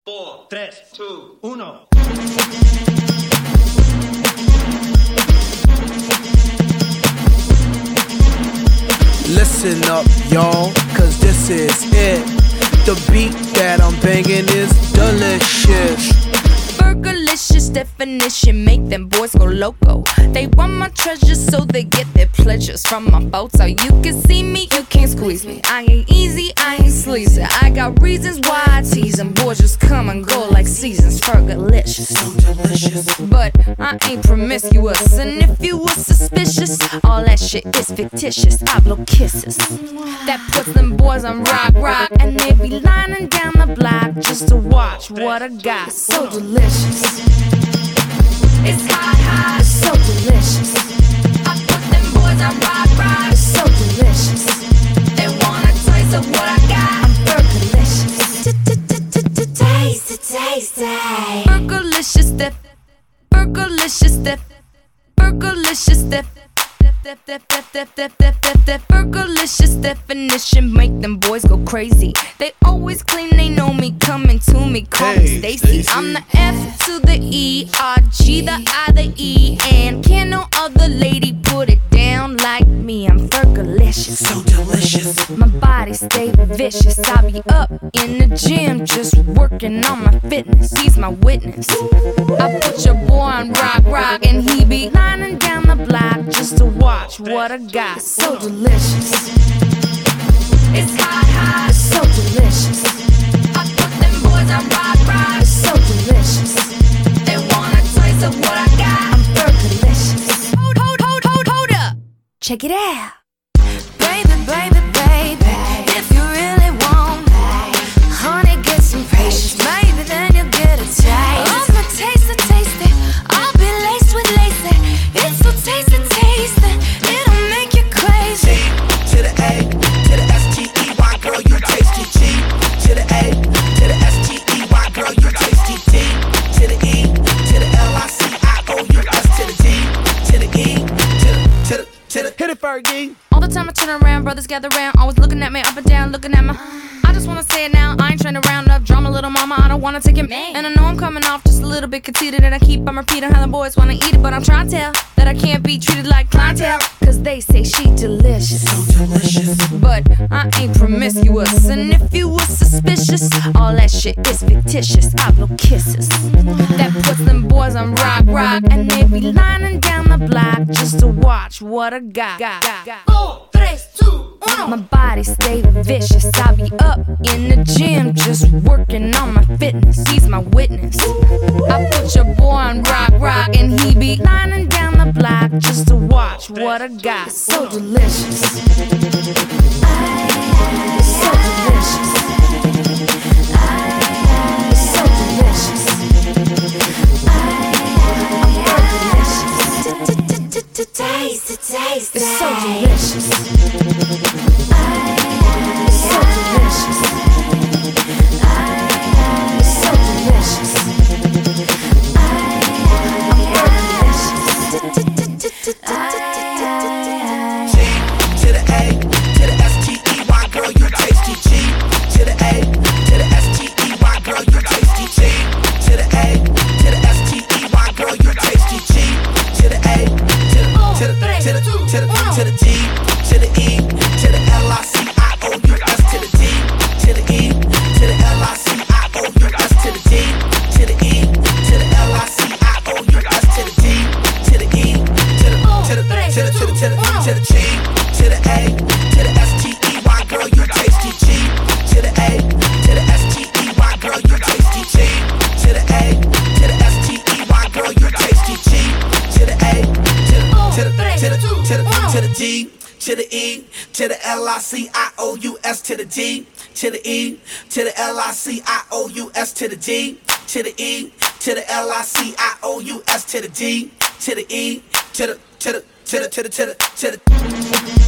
4, 3, 2, 1. Listen up, y'all, cause this is it. The beat that I'm banging is delicious. Burgerlicious definition, make them boys go loco. They want my treasures so they get their pleasures from my photo. You can see me, you can't squeeze me. I ain't easy, I ain't sleazy. I got reasons why I tease them. Boys just come and go like seasons. Burgerlicious, so delicious. But I ain't promiscuous, and if you were suspicious, all that shit is fictitious. I blow kisses that puts them boys on rock, and they be lining down the block just to watch what I got. So delicious. It's hot, it's so delicious. I put them boys on rock, it's so delicious. They want a taste of what I got. I'm burgerlicious. Taste. Burgerlicious dip. Burgerlicious dip. Burgerlicious dip. Burgerlicious definition, make them boys go crazy. They always claim they know me, coming to me, call me Stacy. I'm the F to the E, R, G, the I, the E, and can no other lady put it down like me. I'm Burgerlicious, so delicious. My body stay vicious. I be up in the gym just working on my fitness. He's my witness. I put your boy on rock, and he be lining down the block just to watch what I got. So delicious. It's hot, it's so delicious. I put them boys on rock, it's so delicious. They want a taste of what I got. I'm Burgerlicious. Hold up. Check it out. Baby, if you really want, honey, get some patience. Maybe then you'll get a taste. I'm a taste it. I'll be laced with lace. It's so tasty. It'll make you crazy. To the A, to the S-T-E-Y, girl, you tasty. G, to the A, to the S-T-E-Y, girl, you tasty. D, to the E, to the L-I-C-I-O-U-S, to the D, to the E, to the hit it, Fergie. All the time I turn around, brothers gather round, always looking at me up and down, looking at my. I just wanna say it now, I ain't trying to round up drama, little mama, I don't wanna take it. And I know I'm coming off just a little bit conceited, and I keep on repeating how the boys wanna eat it, but I'm trying to tell that I can't be treated like clientele, cause they say she delicious. So delicious. But I ain't promiscuous, and if you were suspicious, all that shit is fictitious. I blow kisses that puts them boys on rock, and they be lining down the block just to watch what I got. 4, 3, 2, 1. My body stay vicious. I be up in the gym just working on my fitness. He's my witness. I put your boy on rock, and he be lining down the block just to watch what I got. So delicious. So delicious. So delicious. I'm Burgerlicious. Taste. It's so delicious. It's so delicious. It's so delicious. I'm Burgerlicious. G, to the A, to the S-T-E-Y, girl, you tasty. G, to the A, to the S-T-E-Y, girl, you tasty. G, to the A, to the S-T-E-Y, girl, you tasty. G, to the A, to the D, to the E, to the L-I-C-I-O-U-S, to the D, to the E, to the L-I-C-I-O-U-S, to the D, to the E, to the L-I-C-I-O-U-S, to the D, to the E, to the G, to the A, to the S-T-E-Y, girl, you tasty. G, to the A, to the S-T-E-Y, girl, you tasty. G, to the A, to the S-T-E-Y, girl, you tasty. G, to the A, to the D, to the E, to the L-I-C-I-O-U-S, to the D, to the E, to the L-I-C-I-O-U-S, to the D, to the E, to the L-I-C-I-O-U-S, to the D, to the E, to the